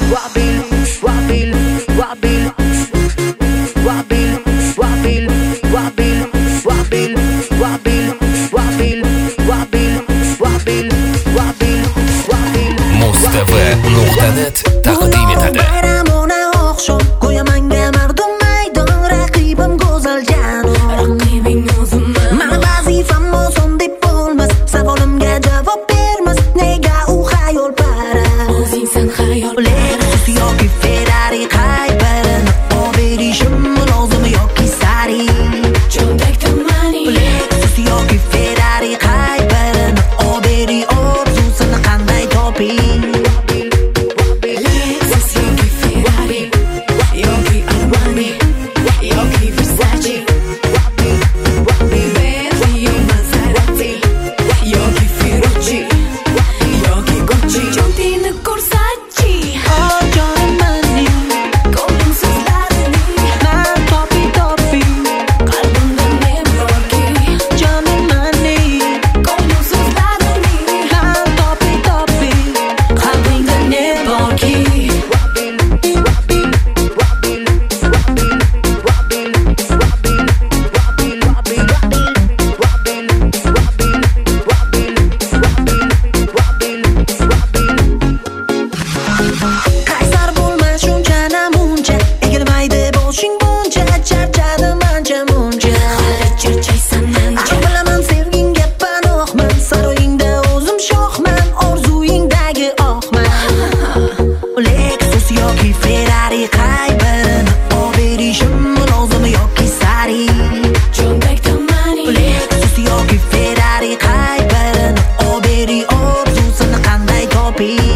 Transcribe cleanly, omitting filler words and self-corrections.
Wabil, wabil, wabil, wabil, wabil, wabil, wabil, wabil, wabil, wabil, wabil, wabil, wabil. Muz.tv.net taqdim etadi. Bayramona oqshom qo'yamanga mardum maydon, raqibim go'zaljan. Raqibing o'zimman. Mana vazifam oson deb bo'lmas, savolimga javob bermas, nega u xayol para? O'zingsan xayol. Lexus yoki Ferrari qay birini oberishim lozim yoki sari? Cho'ntakda money. Lexus yoki Ferrari qay birini oberi orzusini qanday toping? Be